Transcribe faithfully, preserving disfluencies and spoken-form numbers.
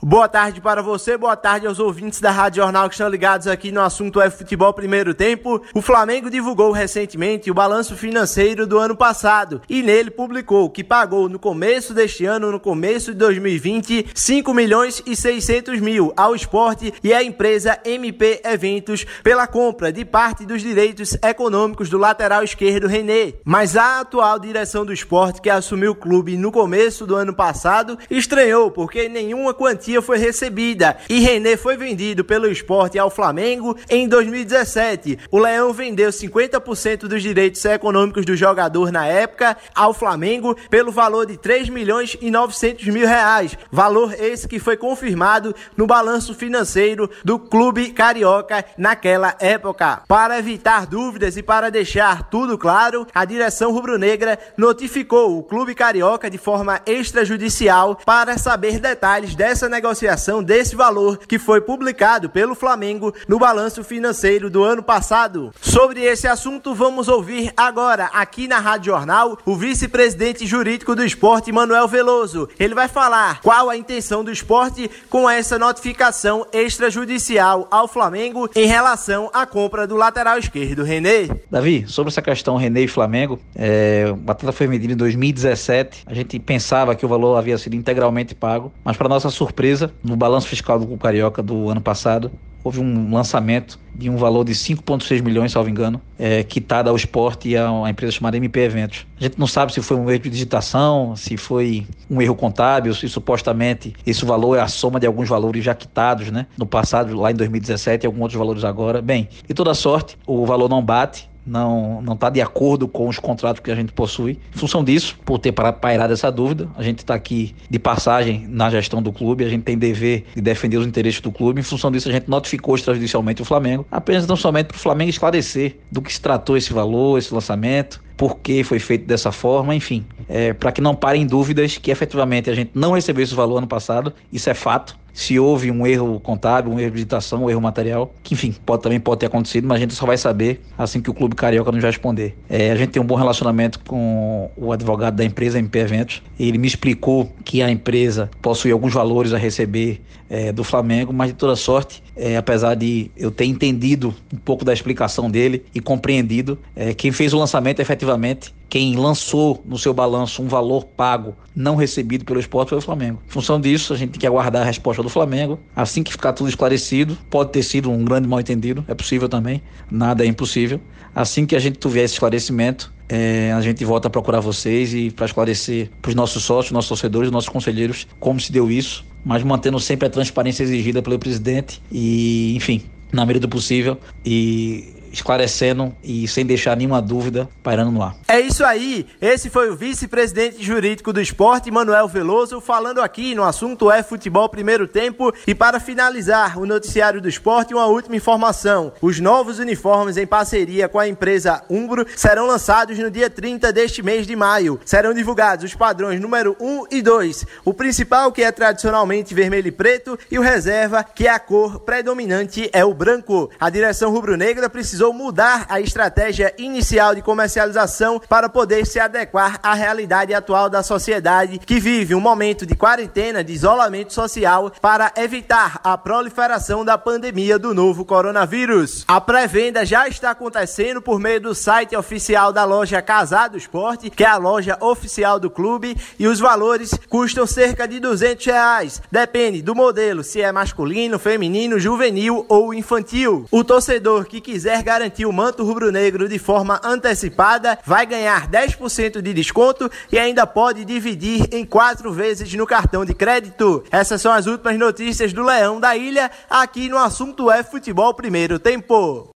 Boa tarde para você, boa tarde aos ouvintes da Rádio Jornal que estão ligados aqui no assunto é futebol primeiro tempo. O Flamengo divulgou recentemente o balanço financeiro do ano passado e nele publicou que pagou no começo deste ano, no começo de dois mil e vinte, cinco milhões e seiscentos mil ao Sport e à empresa M P Eventos pela compra de parte dos direitos econômicos do lateral esquerdo René. Mas a atual direção do Sport, que assumiu o clube no começo do ano passado, estranhou porque nenhuma quantia foi recebida e René foi vendido pelo Sport ao Flamengo em dois mil e dezessete. O Leão vendeu cinquenta por cento dos direitos econômicos do jogador na época ao Flamengo pelo valor de três milhões e novecentos mil reais, valor esse que foi confirmado no balanço financeiro do clube carioca naquela época. Para evitar dúvidas e para deixar tudo claro, a direção rubro-negra notificou o clube carioca de forma extrajudicial para saber detalhes dessa negociação desse valor que foi publicado pelo Flamengo no balanço financeiro do ano passado. Sobre esse assunto, vamos ouvir agora, aqui na Rádio Jornal, o vice-presidente jurídico do Sport, Manuel Veloso. Ele vai falar qual a intenção do Sport com essa notificação extrajudicial ao Flamengo em relação à compra do lateral esquerdo, René. Davi, sobre essa questão René e Flamengo, é, o atleta foi vendido em dois mil e dezessete, a gente pensava que o valor havia sido integralmente pago, mas para nossa surpresa, no balanço fiscal do Clube Carioca do ano passado, houve um lançamento de um valor de cinco vírgula seis milhões, salvo engano, é, quitado ao Sport e a uma empresa chamada M P Eventos. A gente não sabe se foi um erro de digitação, se foi um erro contábil, se supostamente esse valor é a soma de alguns valores já quitados, né, no passado, lá em dois mil e dezessete, e alguns outros valores agora. Bem, de toda sorte, o valor não bate, não não está de acordo com os contratos que a gente possui. Em função disso, por ter pairado essa dúvida, a gente está aqui de passagem na gestão do clube, a gente tem dever de defender os interesses do clube. Em função disso, a gente notificou extrajudicialmente o Flamengo, apenas tão somente para o Flamengo esclarecer do que se tratou esse valor, esse lançamento, por que foi feito dessa forma, enfim, é, para que não parem dúvidas que efetivamente a gente não recebeu esse valor ano passado, isso é fato. Se houve um erro contábil, um erro de digitação, um erro material, que enfim, pode, também pode ter acontecido, mas a gente só vai saber assim que o Clube Carioca nos responder. É, a gente tem um bom relacionamento com o advogado da empresa M P Eventos. Ele me explicou que a empresa possui alguns valores a receber é, do Flamengo, mas de toda sorte, é, apesar de eu ter entendido um pouco da explicação dele e compreendido, é, quem fez o lançamento efetivamente, quem lançou no seu balanço um valor pago não recebido pelo Sport foi o Flamengo. Em função disso, a gente tem que aguardar a resposta do Flamengo. Assim que ficar tudo esclarecido, pode ter sido um grande mal-entendido, é possível também, nada é impossível. Assim que a gente tiver esse esclarecimento, é, a gente volta a procurar vocês e para esclarecer para os nossos sócios, nossos torcedores, nossos conselheiros, como se deu isso, mas mantendo sempre a transparência exigida pelo presidente e, enfim, na medida do possível e esclarecendo e sem deixar nenhuma dúvida pairando no ar. É isso aí, esse foi o vice-presidente jurídico do Sport, Manuel Veloso, falando aqui no assunto é futebol primeiro tempo. E para finalizar o noticiário do Sport, uma última informação: os novos uniformes em parceria com a empresa Umbro serão lançados no dia trinta deste mês de maio. Serão divulgados os padrões número um e dois, o principal, que é tradicionalmente vermelho e preto, e o reserva, que é a cor predominante é o branco. A direção rubro-negra precisou mudar a estratégia inicial de comercialização para poder se adequar à realidade atual da sociedade, que vive um momento de quarentena, de isolamento social, para evitar a proliferação da pandemia do novo coronavírus. A pré-venda já está acontecendo por meio do site oficial da loja Casado Sport, que é a loja oficial do clube, e os valores custam cerca de duzentos reais. Depende do modelo, se é masculino, feminino, juvenil ou infantil. O torcedor que quiser garantir o manto rubro-negro de forma antecipada vai ganhar dez por cento de desconto e ainda pode dividir em quatro vezes no cartão de crédito. Essas são as últimas notícias do Leão da Ilha, aqui no assunto é futebol primeiro tempo.